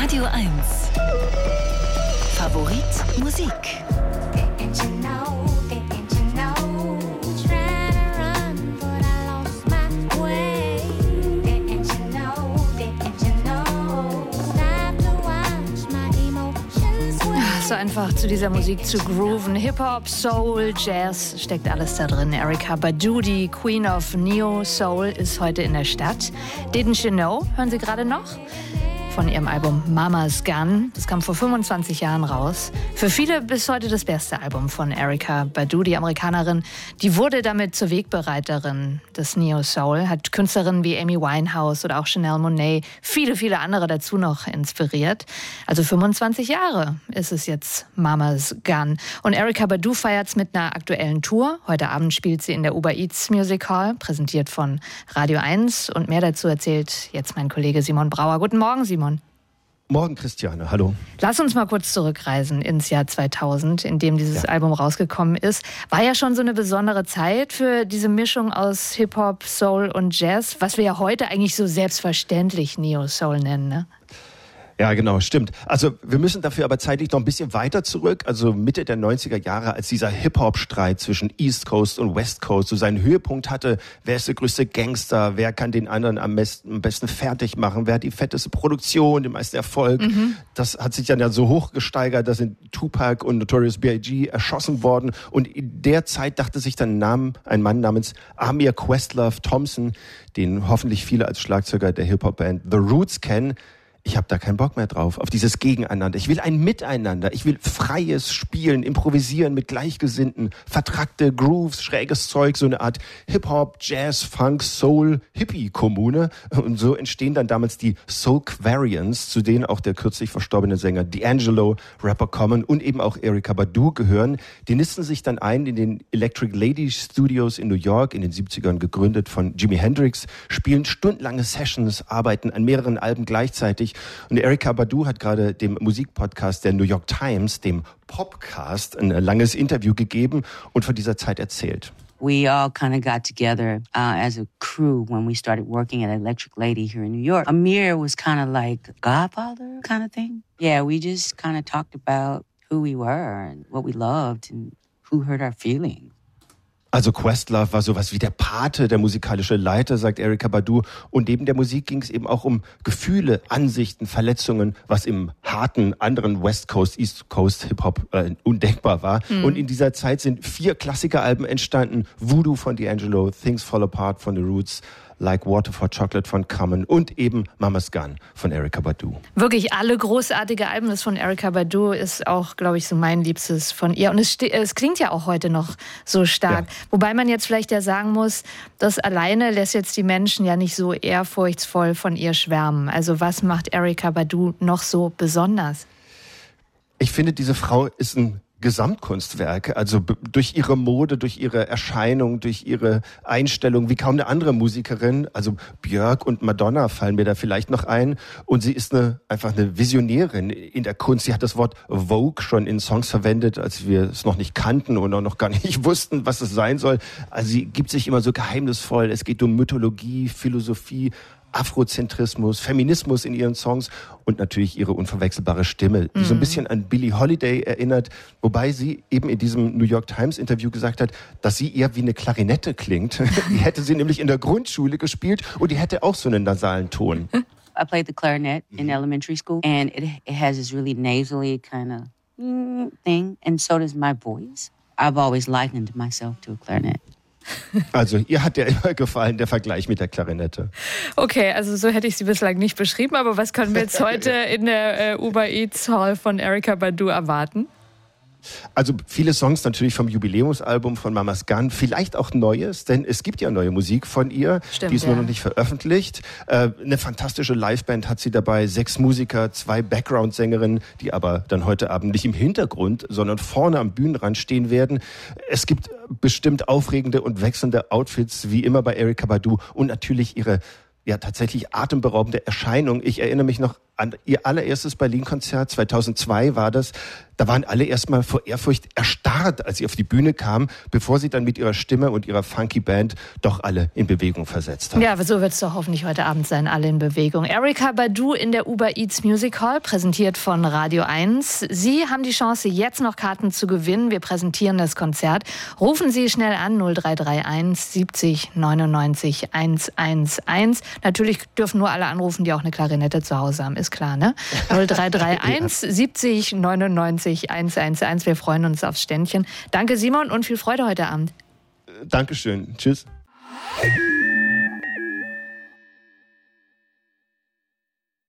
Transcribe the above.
Radio 1. Favorit Musik. So einfach zu dieser Musik zu grooven. Hip-Hop, Soul, Jazz, steckt alles da drin. Erykah Badu, die Queen of Neo Soul, ist heute in der Stadt. Didn't You Know, hören Sie gerade noch? Von ihrem Album Mama's Gun. Das kam vor 25 Jahren raus. Für viele bis heute das beste Album von Erykah Badu, die Amerikanerin. Die wurde damit zur Wegbereiterin des Neo Soul, hat Künstlerinnen wie Amy Winehouse oder auch Janelle Monáe, viele andere dazu noch inspiriert. Also 25 Jahre ist es jetzt Mama's Gun. Und Erykah Badu feiert es mit einer aktuellen Tour. Heute Abend spielt sie in der Uber Eats Music Hall, präsentiert von Radio 1. Und mehr dazu erzählt jetzt mein Kollege Simon Brauer. Guten Morgen, Simon. Morgen, Christiane. Hallo. Lass uns mal kurz zurückreisen ins Jahr 2000, in dem dieses Album rausgekommen ist. War ja schon so eine besondere Zeit für diese Mischung aus Hip-Hop, Soul und Jazz, was wir ja heute eigentlich so selbstverständlich Neo-Soul nennen, ne? Ja, genau, stimmt. Also wir müssen dafür aber zeitlich noch ein bisschen weiter zurück. Also Mitte der 90er Jahre, als dieser Hip-Hop-Streit zwischen East Coast und West Coast so seinen Höhepunkt hatte. Wer ist der größte Gangster? Wer kann den anderen am besten fertig machen? Wer hat die fetteste Produktion, den meisten Erfolg? Das hat sich dann ja so hoch gesteigert, da sind Tupac und Notorious B.I.G. erschossen worden. Und in der Zeit dachte sich dann ein Mann namens Amir Questlove Thompson, den hoffentlich viele als Schlagzeuger der Hip-Hop-Band The Roots kennen, ich habe da keinen Bock mehr drauf, auf dieses Gegeneinander. Ich will ein Miteinander. Ich will freies Spielen, Improvisieren mit Gleichgesinnten, vertrackte Grooves, schräges Zeug, so eine Art Hip-Hop, Jazz, Funk, Soul, Hippie-Kommune. Und so entstehen dann damals die Soulquarians, zu denen auch der kürzlich verstorbene Sänger D'Angelo, Rapper Common und eben auch Erykah Badu gehören. Die nisten sich dann ein in den Electric Lady Studios in New York, in den 70ern gegründet von Jimi Hendrix, spielen stundenlange Sessions, arbeiten an mehreren Alben gleichzeitig. Und Erykah Badu hat gerade dem Musikpodcast der New York Times, dem Popcast, ein langes Interview gegeben und von dieser Zeit erzählt. We all kind of got together as a crew when we started working at Electric Lady here in New York. Amir was kind of like Godfather kind of thing. Yeah, we just kind of talked about who we were and what we loved and who hurt our feelings. Also Questlove war sowas wie der Pate, der musikalische Leiter, sagt Erykah Badu. Und neben der Musik ging es eben auch um Gefühle, Ansichten, Verletzungen, was im harten anderen West Coast, East Coast Hip-Hop undenkbar war. Und in dieser Zeit sind 4 Klassikeralben entstanden. Voodoo von D'Angelo, Things Fall Apart von The Roots, Like Water for Chocolate von Common und eben Mama's Gun von Erykah Badu. Wirklich alle großartige Alben. Das von Erykah Badu ist auch, glaube ich, so mein Liebstes von ihr. Und es klingt ja auch heute noch so stark. Ja. Wobei man jetzt vielleicht ja sagen muss, das alleine lässt jetzt die Menschen ja nicht so ehrfurchtsvoll von ihr schwärmen. Also was macht Erykah Badu noch so besonders? Ich finde, diese Frau ist ein Gesamtkunstwerk, also durch ihre Mode, durch ihre Erscheinung, durch ihre Einstellung, wie kaum eine andere Musikerin, also Björk und Madonna fallen mir da vielleicht noch ein, und sie ist einfach eine Visionärin in der Kunst. Sie hat das Wort Vogue schon in Songs verwendet, als wir es noch nicht kannten und auch noch gar nicht wussten, was es sein soll. Also sie gibt sich immer so geheimnisvoll, es geht um Mythologie, Philosophie, Afrozentrismus, Feminismus in ihren Songs und natürlich ihre unverwechselbare Stimme, die so ein bisschen an Billie Holiday erinnert, wobei sie eben in diesem New York Times Interview gesagt hat, dass sie eher wie eine Klarinette klingt. Die hätte sie nämlich in der Grundschule gespielt und die hätte auch so einen nasalen Ton. I played the clarinet in elementary school and it has this really nasally kind of thing, and so does my voice. I've always likened myself to a clarinet. Also ihr hat ja immer gefallen, der Vergleich mit der Klarinette. Okay, also so hätte ich sie bislang nicht beschrieben, aber was können wir jetzt heute in der Uber Eats Hall von Erykah Badu erwarten? Also viele Songs natürlich vom Jubiläumsalbum von Mama's Gun, vielleicht auch Neues, denn es gibt ja neue Musik von ihr. Stimmt, die ist nur noch nicht veröffentlicht. Eine fantastische Liveband hat sie dabei, 6 Musiker, 2 Background-Sängerinnen, die aber dann heute Abend nicht im Hintergrund, sondern vorne am Bühnenrand stehen werden. Es gibt bestimmt aufregende und wechselnde Outfits, wie immer bei Erykah Badu, und natürlich ihre tatsächlich atemberaubende Erscheinung. Ich erinnere mich noch an ihr allererstes Berlin-Konzert, 2002 war das. Da waren alle erstmal vor Ehrfurcht erstarrt, als sie auf die Bühne kamen, bevor sie dann mit ihrer Stimme und ihrer funky Band doch alle in Bewegung versetzt haben. Ja, so wird es doch hoffentlich heute Abend sein, alle in Bewegung. Erykah Badu in der Uber Eats Music Hall, präsentiert von Radio 1. Sie haben die Chance, jetzt noch Karten zu gewinnen. Wir präsentieren das Konzert. Rufen Sie schnell an, 0331 70 99 111. Natürlich dürfen nur alle anrufen, die auch eine Klarinette zu Hause haben, ist klar, ne? 0331 ja. 70 99 111. Wir freuen uns aufs Ständchen. Danke, Simon, und viel Freude heute Abend. Dankeschön. Tschüss.